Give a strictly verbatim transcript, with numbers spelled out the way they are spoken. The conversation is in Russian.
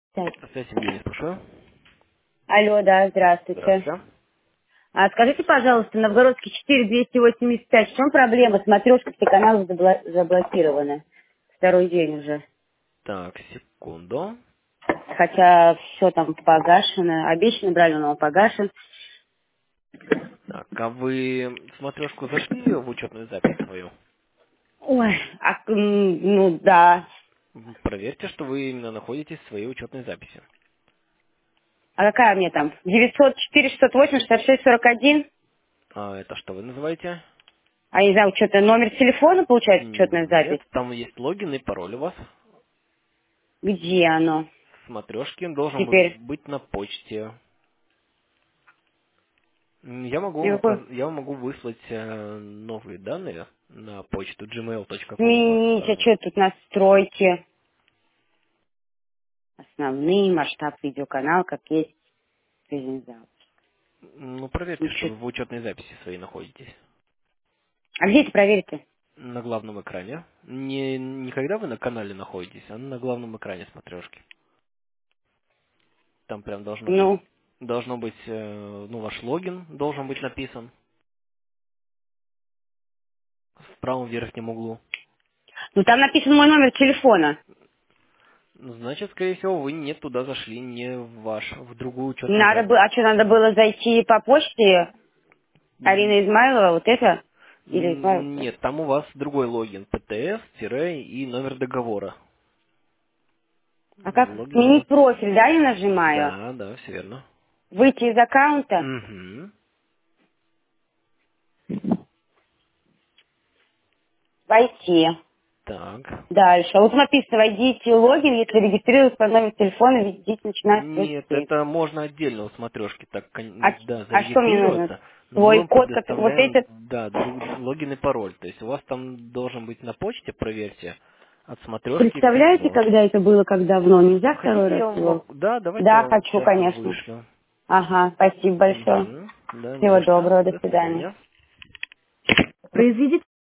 Так. Здравствуйте, Евгений, слушаю. Алло, да, здравствуйте. Здравствуйте. А скажите, пожалуйста, Новгородский четыре двести восемьдесят пять, в чем проблема? Смотрешка, все каналы забло- заблокированы. Второй день уже. Так, секунду. Хотя все там погашено. Обещанный брали, но он погашен. Так, а вы в смотрешку зашли в учетную запись свою? Ой, а, м, ну да. М, Проверьте, что вы именно находитесь в своей учетной записи. А какая мне там? девятьсот четыре шестьсот восемь шестьдесят шесть сорок один? А это что вы называете? А не знаю, что-то номер телефона, получается, учетная запись? Нет, там есть логин и пароль у вас. Где оно? В смотрешке должен Теперь. был быть на почте. М, Я могу И вам какой? указ- я вам могу выслать э, новые данные на почту gmail точка com у вас Сменить, а указаны. что тут настройки? Основные, масштаб видеоканал, как есть. Презентация. Ну, проверьте, что Ничего. вы в учетной записи своей находитесь. А где это проверить-то? На главном экране. Не, не когда вы на канале находитесь, а на главном экране смотрешки. Там прям должно быть, Ну, должно быть, э, ну, ваш логин должен быть написан в правом верхнем углу. ну там написан мой номер телефона. Ну, значит, скорее всего, вы не туда зашли, не в ваш, в другую учетную Надо запись. было, а что, надо было зайти по почте М, Арина Измайлова, вот это? Или Измайлова? м, Нет, там у вас другой логин, пэ тэ эс, тире и номер договора. А как Логин у сменить вас... профиль, да, я нажимаю? Да, да, все верно. Выйти из аккаунта? Угу. Войти. Так. Дальше. А вот написано, войдите в логин, если регистрируетесь по номеру телефона, введите, начиная с Нет, восемь. это можно отдельно у смотрешки, так, А, кон- да, а что мне нужно? зарегистрироваться, но мы Свой вам код, который, вот предоставляем, этот? да, друг, логин и пароль. То есть у вас там должен быть на почте, проверьте, от смотрешки Представляете, пришло. когда это было, как давно? Нельзя второй Хотите, раз я вам его? могу... Да, давайте я Да, вам хочу, сейчас конечно. вышлю. Ага, спасибо большое. Угу. Да, не Всего за что. доброго, до До свидания. свидания. Произведите